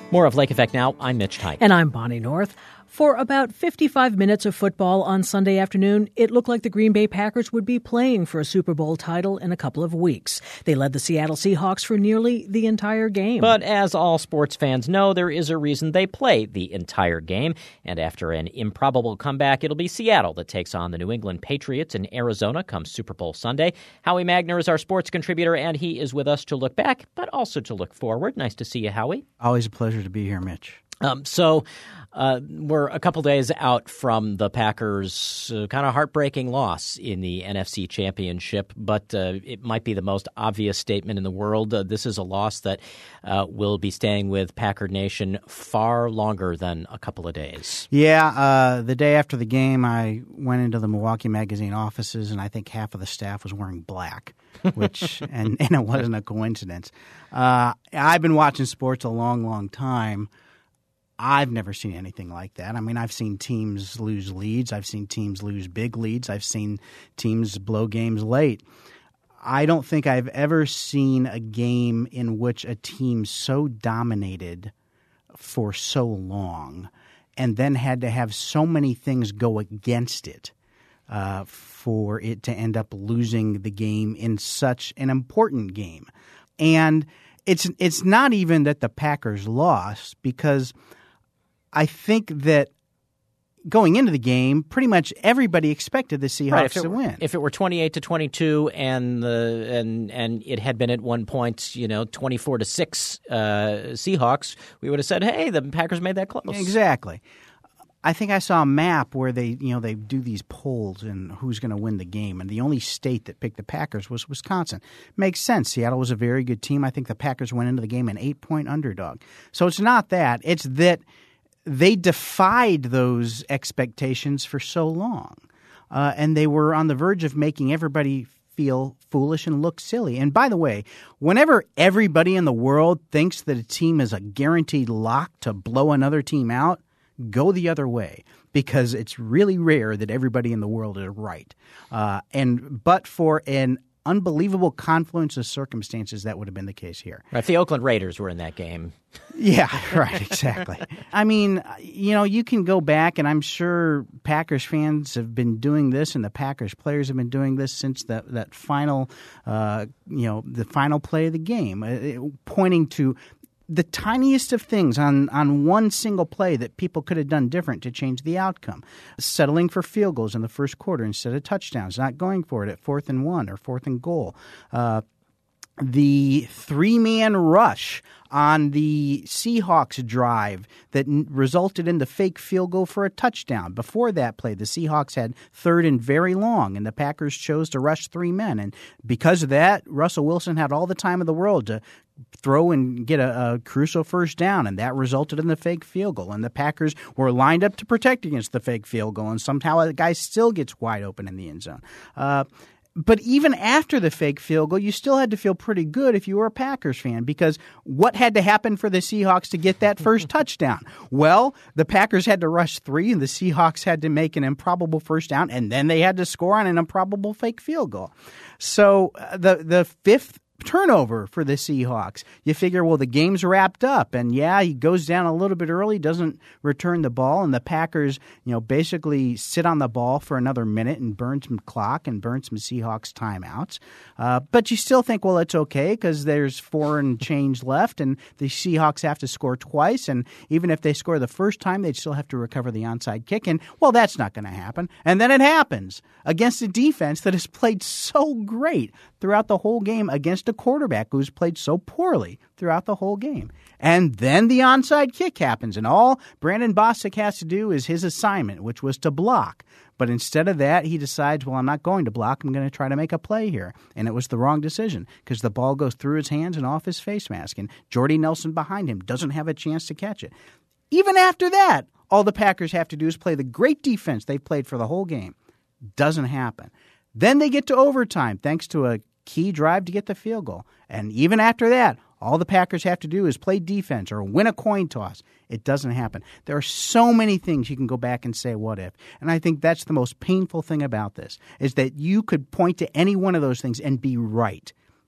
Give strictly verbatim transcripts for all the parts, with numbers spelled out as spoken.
More of Lake Effect Now. I'm Mitch Tyke. And I'm Bonnie North. For about fifty-five minutes of football on Sunday afternoon, it looked like the Green Bay Packers would be playing for a Super Bowl title in a couple of weeks. They led the Seattle Seahawks for nearly the entire game. But as all sports fans know, there is a reason they play the entire game. And after an improbable comeback, it'll be Seattle that takes on the New England Patriots in Arizona come Super Bowl Sunday. Howie Magner is our sports contributor, and he is with us to look back, but also to look forward. Nice to see you, Howie. Always a pleasure to be here, Mitch. Um, so uh, we're a couple days out from the Packers' uh, kind of heartbreaking loss in the N F C Championship, but uh, it might be the most obvious statement in the world. Uh, this is a loss that uh, will be staying with Packer Nation far longer than a couple of days. Yeah, uh, the day after the game, I went into the Milwaukee Magazine offices, and I think half of the staff was wearing black, which and, and it wasn't a coincidence. Uh, I've been watching sports a long, long time. I've never seen anything like that. I mean, I've seen teams lose leads. I've seen teams lose big leads. I've seen teams blow games late. I don't think I've ever seen a game in which a team so dominated for so long and then had to have so many things go against it uh, for it to end up losing the game in such an important game. And it's it's not even that the Packers lost, because I think that going into the game, pretty much everybody expected the Seahawks right, to were, win. If it were twenty-eight to twenty-two and the and and it had been at one point, you know, twenty-four to six uh, Seahawks, we would have said, "Hey, the Packers made that close." Exactly. I think I saw a map where they, you know, they do these polls and who's going to win the game, and the only state that picked the Packers was Wisconsin. Makes sense. Seattle was a very good team. I think the Packers went into the game an eight-point underdog. So it's not that. It's that they defied those expectations for so long, uh, and they were on the verge of making everybody feel foolish and look silly. And by the way, whenever everybody in the world thinks that a team is a guaranteed lock to blow another team out, go the other way, because it's really rare that everybody in the world is right. Uh, and but for an unbelievable confluence of circumstances, that would have been the case here. Right, if the Oakland Raiders were in that game. Yeah, right, exactly. I mean, you know, you can go back, and I'm sure Packers fans have been doing this, and the Packers players have been doing this since that that final, uh, you know, the final play of the game, uh, pointing to the tiniest of things on, on one single play that people could have done different to change the outcome. Settling for field goals in the first quarter instead of touchdowns, not going for it at fourth and one or fourth and goal. Uh, the three-man rush on the Seahawks drive that n- resulted in the fake field goal for a touchdown. Before that play, the Seahawks had third and very long, and the Packers chose to rush three men. And because of that, Russell Wilson had all the time of the world to throw and get a, a crucial first down, and that resulted in the fake field goal. And the Packers were lined up to protect against the fake field goal, and somehow the guy still gets wide open in the end zone. Uh, But even after the fake field goal, you still had to feel pretty good if you were a Packers fan, because what had to happen for the Seahawks to get that first touchdown? Well, the Packers had to rush three, and the Seahawks had to make an improbable first down, and then they had to score on an improbable fake field goal. So uh, the the fifth turnover for the Seahawks, you figure, well, the game's wrapped up, and yeah, he goes down a little bit early, doesn't return the ball, and the Packers, you know, basically sit on the ball for another minute and burn some clock and burn some Seahawks timeouts. Uh, but you still think, well, it's okay because there's four and change left, and the Seahawks have to score twice, and even if they score the first time, they'd still have to recover the onside kick, and well, that's not going to happen. And then it happens against a defense that has played so great throughout the whole game against a quarterback who's played so poorly throughout the whole game. And then the onside kick happens, and all Brandon Bostic has to do is his assignment, which was to block. But instead of that, he decides, well, I'm not going to block. I'm going to try to make a play here. And it was the wrong decision because the ball goes through his hands and off his face mask, and Jordy Nelson behind him doesn't have a chance to catch it. Even after that, all the Packers have to do is play the great defense they've played for the whole game. Doesn't happen. Then they get to overtime thanks to a key drive to get the field goal. And even after that, all the Packers have to do is play defense or win a coin toss. It doesn't happen. There are so many things you can go back and say, what if? And I think that's the most painful thing about this, is that you could point to any one of those things and be right.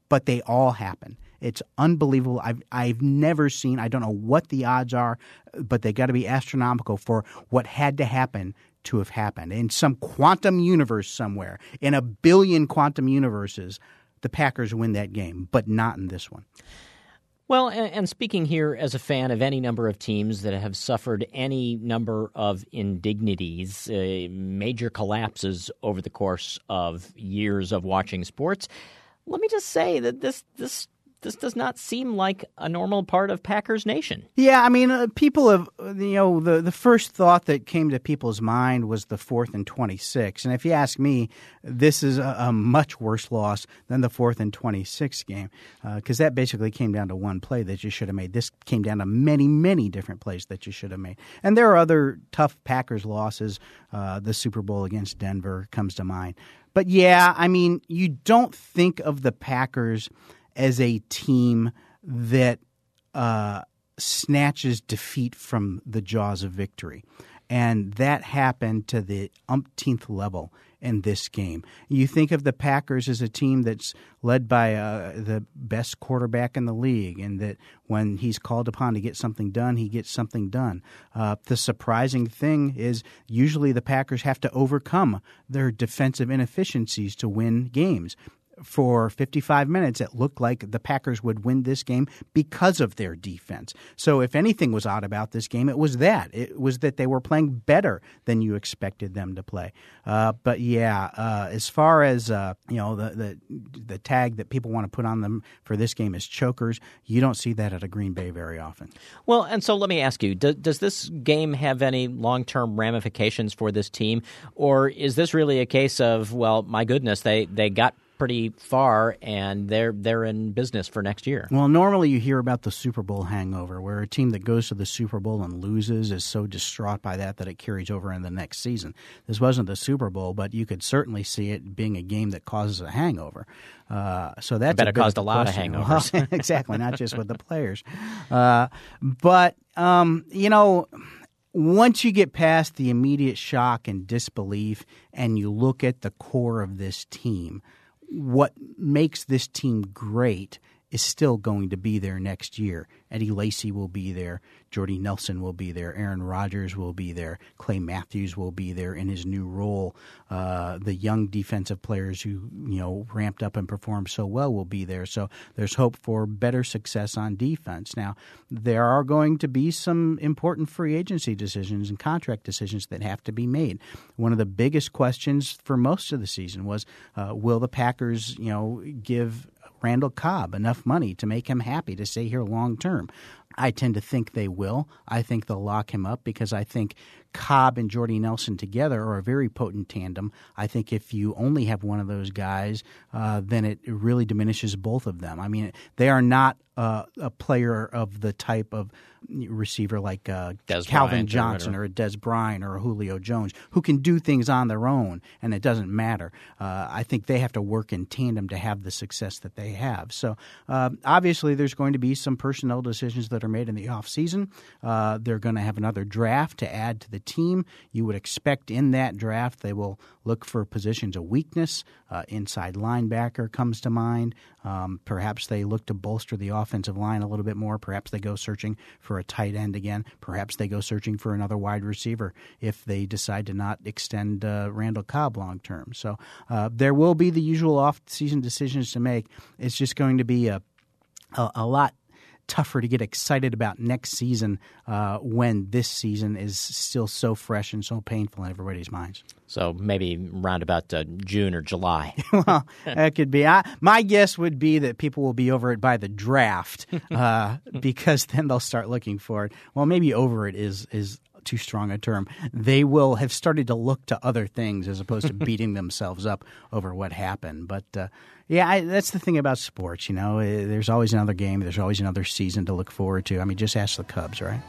but they all happen. It's unbelievable. I've I've never seen, I don't know what the odds are, but they got to be astronomical for what had to happen to have happened. In some quantum universe somewhere, in a billion quantum universes, the Packers win that game, but not in this one. Well, and, and speaking here as a fan of any number of teams that have suffered any number of indignities, uh, major collapses over the course of years of watching sports, let me just say that this this This does not seem like a normal part of Packers Nation. Yeah, I mean, uh, people have, you know, the, the first thought that came to people's mind was the fourth and twenty-six. And if you ask me, this is a, a much worse loss than the fourth and twenty-six game, because uh, that basically came down to one play that you should have made. This came down to many, many different plays that you should have made. And there are other tough Packers losses. Uh, the Super Bowl against Denver comes to mind. But yeah, I mean, you don't think of the Packers as a team that uh, snatches defeat from the jaws of victory. And that happened to the umpteenth level in this game. You think of the Packers as a team that's led by uh, the best quarterback in the league, and that when he's called upon to get something done, he gets something done. Uh, the surprising thing is usually the Packers have to overcome their defensive inefficiencies to win games. For fifty-five minutes, it looked like the Packers would win this game because of their defense. So if anything was odd about this game, it was that. It was that they were playing better than you expected them to play. Uh, but yeah, uh, as far as uh, you know, the, the the tag that people want to put on them for this game is chokers, you don't see that at a Green Bay very often. Well, and so let me ask you, do, does this game have any long-term ramifications for this team? Or is this really a case of, well, my goodness, they, they got pretty far, and they're they're in business for next year? Well, normally you hear about the Super Bowl hangover, where a team that goes to the Super Bowl and loses is so distraught by that that it carries over in the next season. This wasn't the Super Bowl, but you could certainly see it being a game that causes a hangover. Uh, so that's I bet a it caused a lot question. of hangovers. Well, exactly, not just with the players. Uh, but, um, you know, once you get past the immediate shock and disbelief and you look at the core of this team, what makes this team great is still going to be there next year. Eddie Lacy will be there. Jordy Nelson will be there. Aaron Rodgers will be there. Clay Matthews will be there in his new role. Uh, the young defensive players who, you know, ramped up and performed so well will be there. So there's hope for better success on defense. Now, there are going to be some important free agency decisions and contract decisions that have to be made. One of the biggest questions for most of the season was, uh, will the Packers, you know, give Randall Cobb enough money to make him happy to stay here long term? I tend to think they will. I think they'll lock him up because I think Cobb and Jordy Nelson together are a very potent tandem. I think if you only have one of those guys, uh, then it really diminishes both of them. I mean, they are not uh, a player of the type of receiver like uh, Calvin Bryant Johnson or, or a Des Bryant or a Julio Jones, who can do things on their own and it doesn't matter. Uh, I think they have to work in tandem to have the success that they have. So uh, obviously there's going to be some personnel decisions that are made in the offseason. Uh, they're going to have another draft to add to the team. You would expect in that draft they will look for positions of weakness. Uh, inside linebacker comes to mind. Um, perhaps they look to bolster the offensive line a little bit more. Perhaps they go searching for a tight end again. Perhaps they go searching for another wide receiver if they decide to not extend uh, Randall Cobb long term. So uh, there will be the usual off-season decisions to make. It's just going to be a a, a lot tougher to get excited about next season uh, when this season is still so fresh and so painful in everybody's minds. So maybe around about uh, June or July. Well, that could be. I, my guess would be that people will be over it by the draft uh, because then they'll start looking for it. Well, maybe over it is is too strong a term. They will have started to look to other things as opposed to beating themselves up over what happened. But uh, yeah, I, that's the thing about sports. You know, there's always another game. There's always another season to look forward to. I mean, just ask the Cubs, right?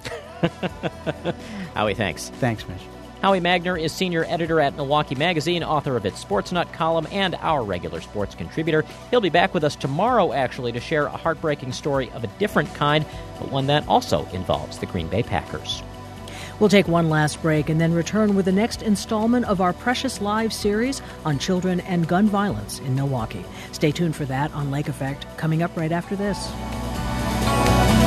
Howie, thanks. Thanks, Mitch. Howie Magner is senior editor at Milwaukee Magazine, author of its Sports Nut column, and our regular sports contributor. He'll be back with us tomorrow, actually, to share a heartbreaking story of a different kind, but one that also involves the Green Bay Packers. We'll take one last break and then return with the next installment of our Precious Lives series on children and gun violence in Milwaukee. Stay tuned for that on Lake Effect, coming up right after this.